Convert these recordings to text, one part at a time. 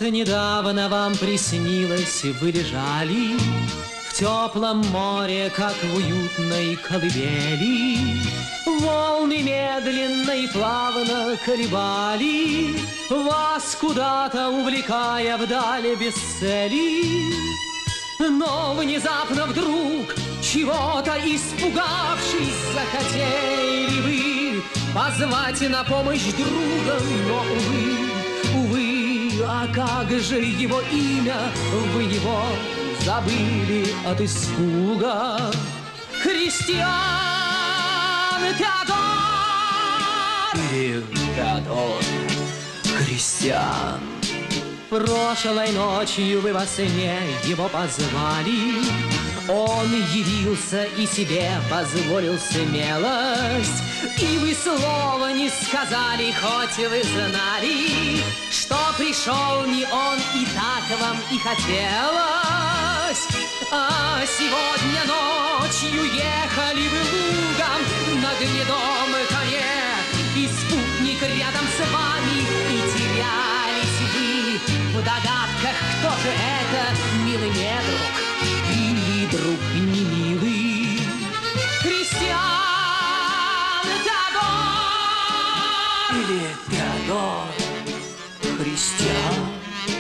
недавно вам приснилось, вы лежали в теплом море, как в уютной колыбели. Волны медленно и плавно колебали вас, куда-то увлекая вдали без цели. Но внезапно вдруг, чего-то испугавшись, захотели вы позвать на помощь друга, но, увы, а как же его имя, вы его забыли от испуга? Кристиан Теодор! Или Теодор Кристиан. Прошлой ночью вы во сне его позвали. Он явился и себе позволил смелость. И вы слова не сказали, хоть вы знали, что пришел не он, и так вам и хотелось. А сегодня ночью ехали вы лугом на гнедом коне, и спутник рядом с вами, и терялись вы в догадках, кто же это, милый недруг или друг не милый. Кристиан Теодор или Теодор Кристиан.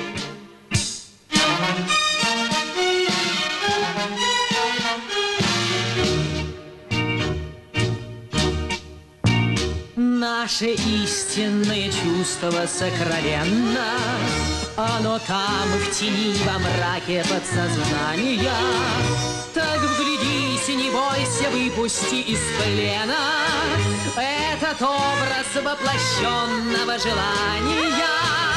Наше истинное чувство сокровенно, оно там в тени, во мраке подсознания. Так вглядись, не бойся, выпусти из плена этот образ воплощенного желания.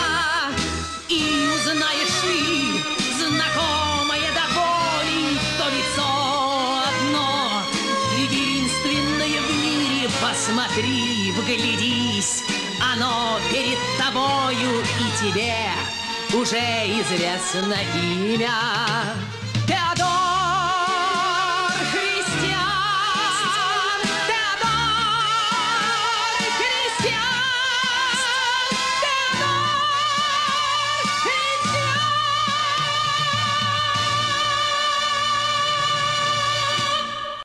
И узнаешь ты, знакомое до боли, то лицо одно, единственное в мире. Посмотри, вглядись, оно перед тобою, и тебе уже известно имя.